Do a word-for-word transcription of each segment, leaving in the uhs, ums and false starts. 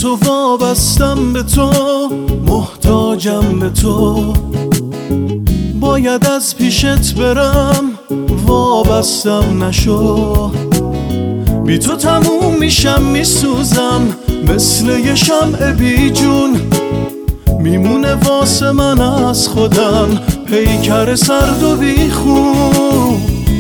تو وابستم، به تو محتاجم، به تو باید از پیشت برم، وابستم نشو. بی تو تموم میشم، میسوزم مثل یه شمع بی جون، میمونه واسه من از خودم پیکر سرد و بی خون.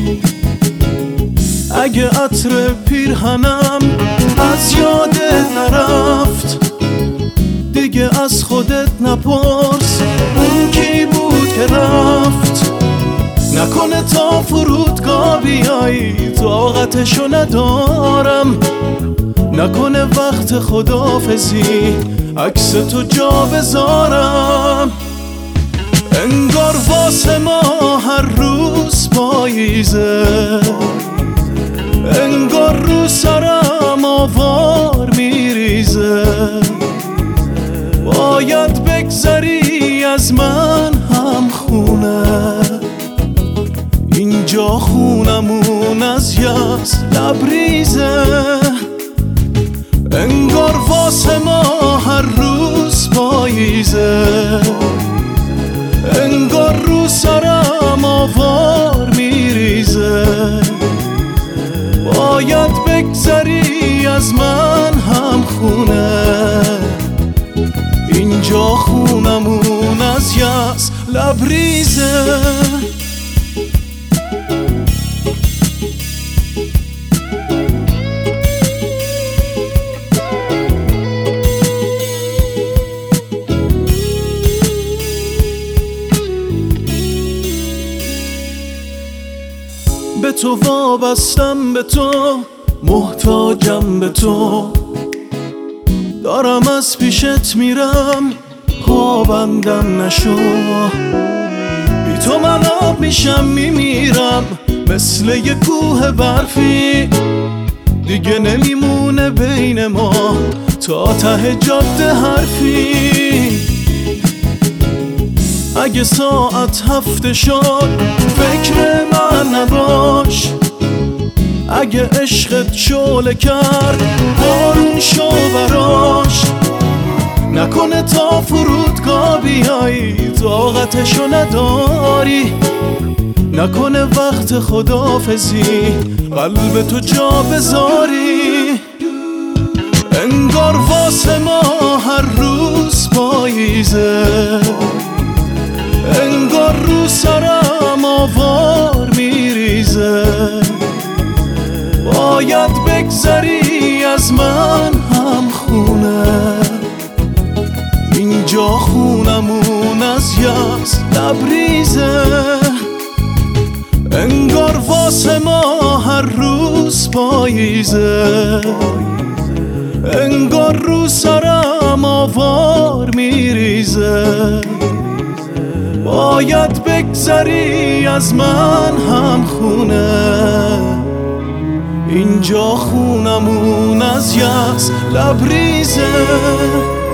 اگه عطر پیرهنم از یادت نرفت، دیگه از خودت نپرس اون کی بود که رفت. نکنه تا فرودگاه بیایی طاقتشو ندارم، نکنه وقت خداحافظی عکس تو جا بذارم. انگار واسه ما هر روز پاییزه، انگار رو سرم آوار میریزه. باید بگذری از من هم خونه، اینجا خونمون از یأس لبریزه. انگار واسه ما هر روز پاییزه، انگار رو سرم آوار میریزه. باید بگذری از من هم خونه، اینجا خونمون از یأس لبریزه. به تو وابستم، به تو محتاجم، به تو دارم از پیشت میرم، خوابندم نشو. بی تو من آب میشم، میمیرم مثل یه کوه برفی، دیگه نمیمونه بین ما تا ته جاده حرفی. اگه ساعت هفته شد فکر من نباش، اگه عشقت شعله کرد بارون شو براش. نکنه تا فرودگاه بیایی طاقتشو نداری، نکنه وقت خداحافظی قلب تو جا بذاری. انگار واسه ما هر روز پاییزه، انگار رو سرم آوار میریزه. باید بگذری از من هم خونه، اینجا خونمون از یأس لبریزه. انگار واسه ما هر روز پاییزه، انگار رو سرم آوار میریزه. باید بگذری از من هم خونه، اینجا خونمون از یأس لبریزه.